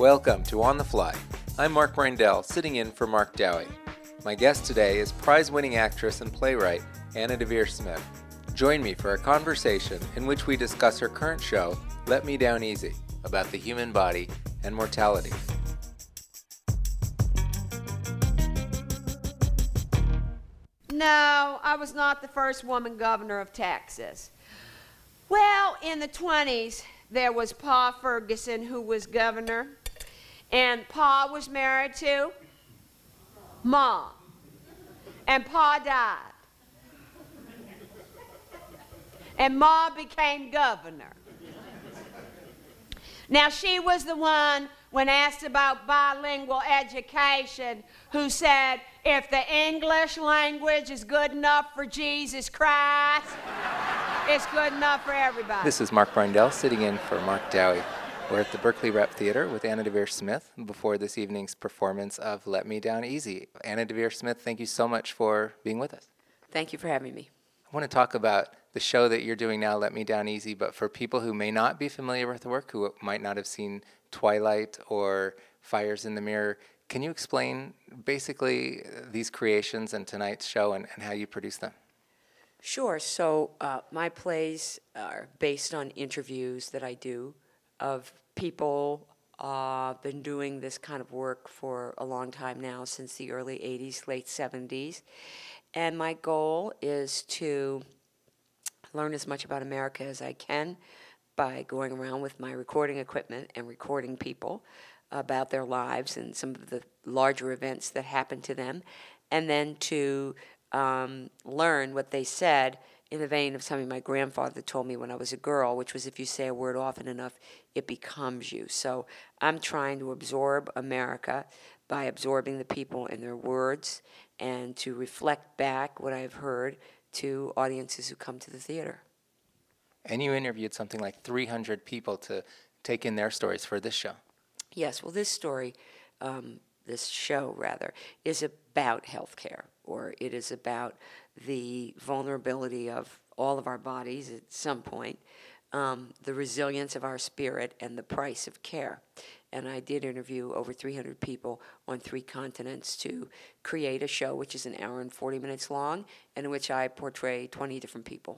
Welcome to On the Fly. I'm Mark Brindell, sitting in for Mark Dowie. My guest today is prize-winning actress and playwright Anna Deavere Smith. Join me for a conversation in which we discuss her current show, Let Me Down Easy, about the human body and mortality. No, I was not the first woman governor of Texas. Well, in the 20s, there was Pa Ferguson, who was governor, and Pa was married to Ma, and Pa died. And Ma became governor. Now, she was the one, when asked about bilingual education, who said, if the English language is good enough for Jesus Christ, it's good enough for everybody. This is Mark Brindell, sitting in for Mark Dowie. We're at the Berkeley Rep Theater with Anna Deavere Smith before this evening's performance of Let Me Down Easy. Anna Deavere Smith, thank you so much for being with us. Thank you for having me. I want to talk about the show that you're doing now, Let Me Down Easy, but for people who may not be familiar with the work, who might not have seen Twilight or Fires in the Mirror, can you explain basically these creations and tonight's show and how you produce them? Sure. So my plays are based on interviews that I do of people. Been doing this kind of work for a long time now, since the early 80s, late 70s. And my goal is to learn as much about America as I can by going around with my recording equipment and recording people about their lives and some of the larger events that happened to them, and then to learn what they said in the vein of something my grandfather told me when I was a girl, which was, if you say a word often enough, it becomes you. So I'm trying to absorb America by absorbing the people and their words, and to reflect back what I've heard to audiences who come to the theater. And you interviewed something like 300 people to take in their stories for this show. Yes, well, this story, this show rather, is about healthcare, or it is about the vulnerability of all of our bodies at some point, the resilience of our spirit, and the price of care. And I did interview over 300 people on 3 continents to create a show which is an hour and 40 minutes long, and in which I portray 20 different people.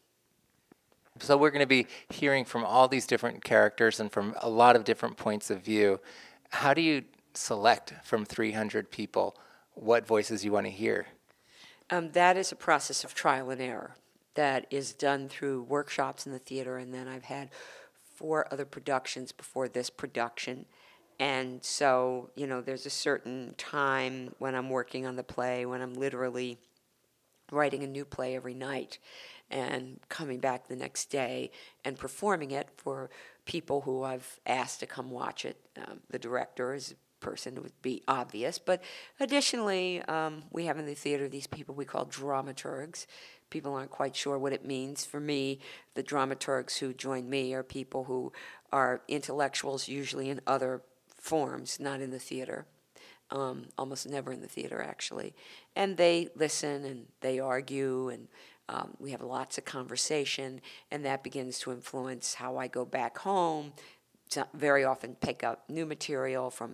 So we're going to be hearing from all these different characters and from a lot of different points of view. How do you select from 300 people what voices you want to hear? That is a process of trial and error that is done through workshops in the theater, and then I've had 4 other productions before this production. And so, there's a certain time when I'm working on the play, when I'm literally writing a new play every night and coming back the next day and performing it for people who I've asked to come watch it. The director is a person who would be obvious, but additionally, we have in the theater these people we call dramaturgs. People aren't quite sure what it means. For me, the dramaturgs who join me are people who are intellectuals, usually in other forms, not in the theater. Almost never in the theater, actually. And they listen and they argue, and we have lots of conversation, and that begins to influence how I go back home, to very often pick up new material from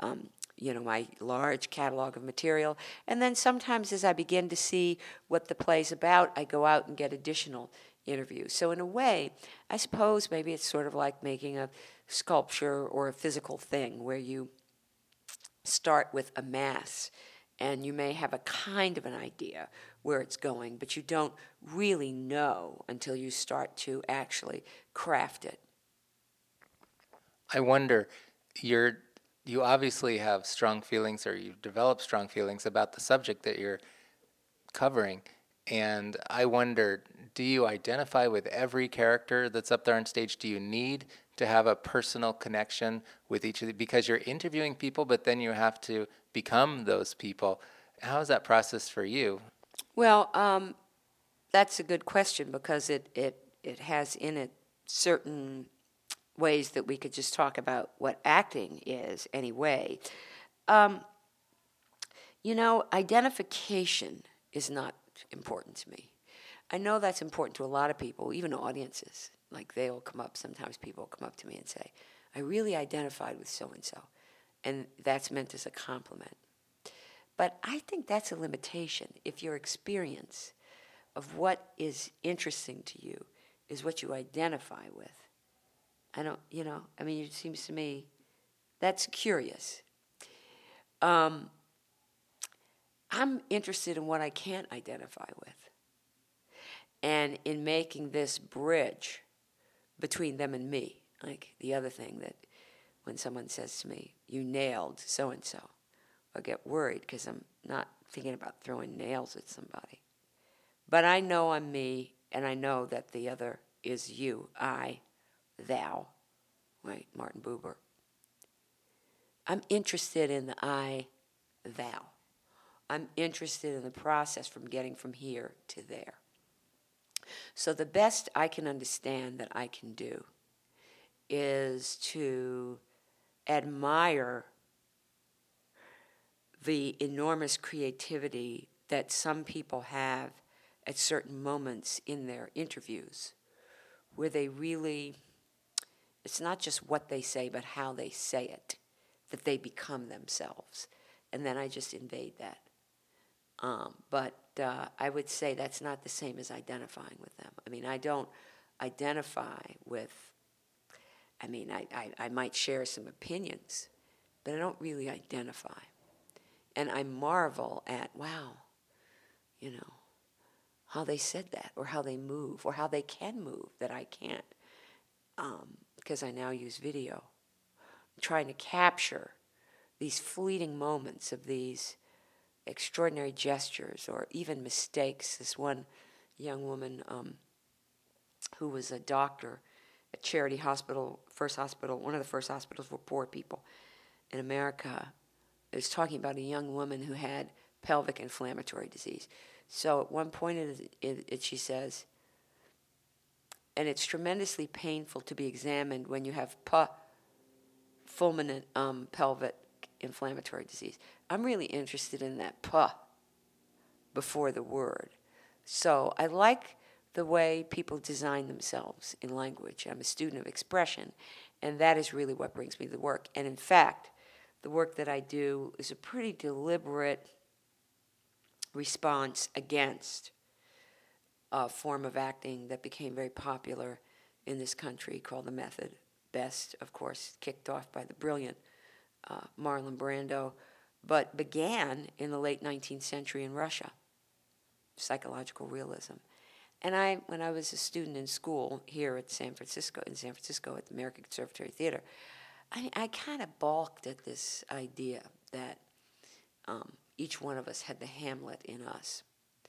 my large catalog of material. And then sometimes as I begin to see what the play's about, I go out and get additional interviews. So in a way, I suppose maybe it's sort of like making a sculpture or a physical thing, where you start with a mass, and you may have a kind of an idea where it's going, but you don't really know until you start to actually craft it. I wonder, you obviously have strong feelings, or you've developed strong feelings about the subject that you're covering, and I wonder, do you identify with every character that's up there on stage? Do you need to have a personal connection with each of them? Because you're interviewing people, but then you have to become those people. How is that process for you? Well, that's a good question, because it has in it certain ways that we could just talk about what acting is anyway. Identification is not important to me. I know that's important to a lot of people, even audiences. Like, they'll come up, sometimes people will come up to me and say, I really identified with so-and-so. And that's meant as a compliment. But I think that's a limitation. If your experience of what is interesting to you is what you identify with, I don't, I mean, it seems to me that's curious. I'm interested in what I can't identify with. And in making this bridge between them and me. Like the other thing that when someone says to me, you nailed so-and-so, I get worried because I'm not thinking about throwing nails at somebody. But I know I'm me, and I know that the other is you, I, thou, right, Martin Buber. I'm interested in the I, thou. I'm interested in the process from getting from here to there. So the best I can understand that I can do is to admire the enormous creativity that some people have at certain moments in their interviews, where they really, it's not just what they say, but how they say it, that they become themselves. And then I just invade that. But I would say that's not the same as identifying with them. I mean, I don't identify with, I mean, I might share some opinions, but I don't really identify. And I marvel at, wow, how they said that, or how they move, or how they can move that I can't, because I now use video. I'm trying to capture these fleeting moments of these extraordinary gestures or even mistakes. This one young woman who was a doctor at Charity Hospital, one of the first hospitals for poor people in America, is talking about a young woman who had pelvic inflammatory disease. So at one point she says, and it's tremendously painful to be examined when you have fulminant pelvic inflammatory disease. I'm really interested in that before the word. So I like the way people design themselves in language. I'm a student of expression, and that is really what brings me to the work. And in fact, the work that I do is a pretty deliberate response against a form of acting that became very popular in this country called the method. Best, of course, kicked off by the brilliant Marlon Brando, but began in the late 19th century in Russia, psychological realism. And when I was a student in school here in San Francisco at the American Conservatory Theater, I kind of balked at this idea that each one of us had the Hamlet in us.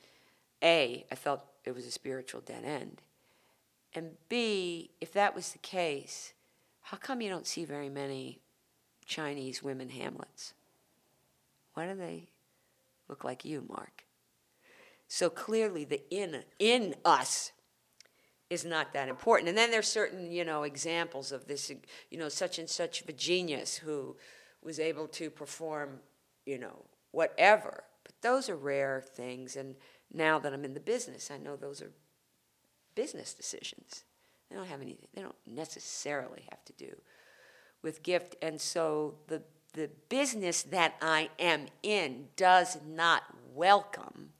A, I felt it was a spiritual dead end. And B, if that was the case, how come you don't see very many Chinese women Hamlets? Why do they look like you, Mark? So clearly the in us is not that important. And then there's certain, examples of this, such and such of a genius who was able to perform, whatever. But those are rare things. And now that I'm in the business, I know those are business decisions. They don't necessarily have to do with gift. And so the business that I am in does not welcome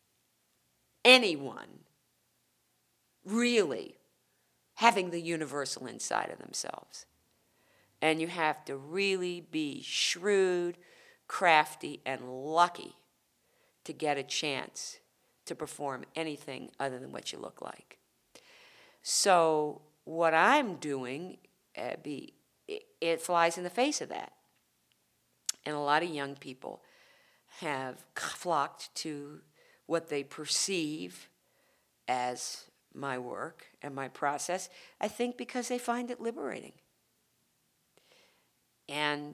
anyone really having the universal inside of themselves. And you have to really be shrewd, crafty, and lucky to get a chance to perform anything other than what you look like. So what I'm doing, it flies in the face of that. And a lot of young people have flocked to what they perceive as my work and my process, I think because they find it liberating. And,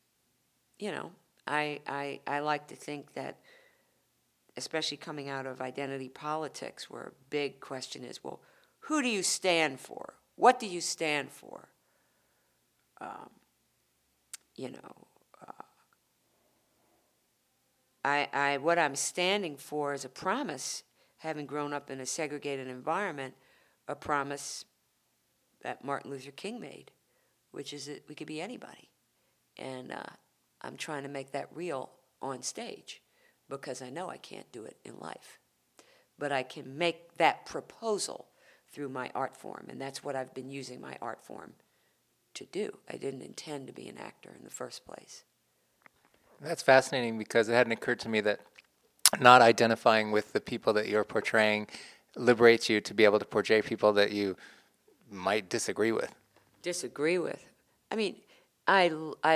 I like to think that, especially coming out of identity politics, where a big question is, well, who do you stand for? What do you stand for? What I'm standing for is a promise, having grown up in a segregated environment, a promise that Martin Luther King made, which is that we could be anybody. And I'm trying to make that real on stage because I know I can't do it in life. But I can make that proposal through my art form, and that's what I've been using my art form to do. I didn't intend to be an actor in the first place. That's fascinating because it hadn't occurred to me that not identifying with the people that you're portraying liberates you to be able to portray people that you might disagree with. Disagree with? I mean, I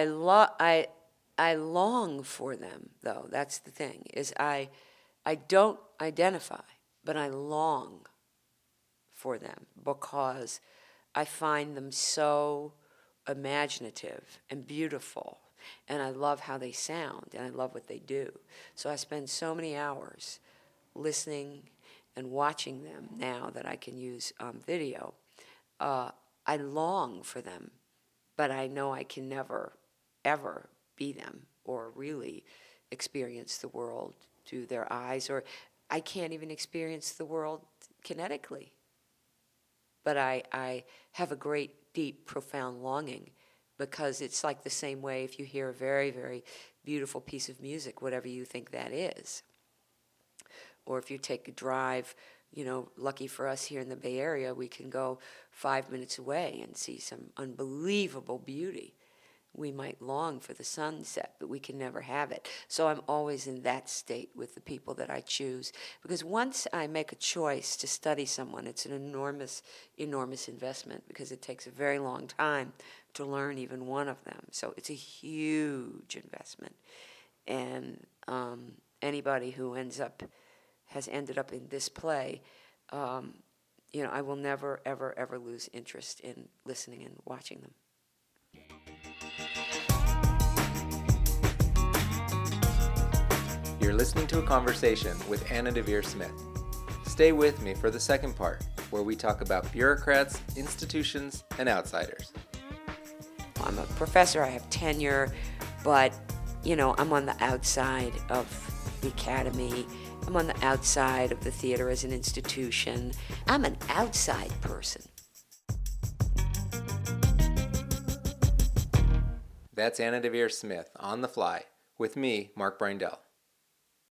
long for them, though. That's the thing, is I don't identify, but I long for them because I find them so imaginative and beautiful, and I love how they sound, and I love what they do. So I spend so many hours listening and watching them now that I can use video. I long for them, but I know I can never, ever be them or really experience the world through their eyes, or I can't even experience the world kinetically. But I have a great, deep, profound longing because it's like the same way if you hear a very, very beautiful piece of music, whatever you think that is. Or if you take a drive, you know, lucky for us here in the Bay Area, we can go 5 minutes away and see some unbelievable beauty. We might long for the sunset, but we can never have it. So I'm always in that state with the people that I choose. Because once I make a choice to study someone, it's an enormous, enormous investment because it takes a very long time to learn even one of them. So it's a huge investment. And anybody who has ended up in this play, you know, I will never, ever, ever lose interest in listening and watching them. You're listening to a conversation with Anna Deavere Smith. Stay with me for the second part, where we talk about bureaucrats, institutions, and outsiders. I'm a professor, I have tenure, but, you know, I'm on the outside of the academy. I'm on the outside of the theater as an institution. I'm an outside person. That's Anna Deavere Smith, on the fly, with me, Mark Brindell.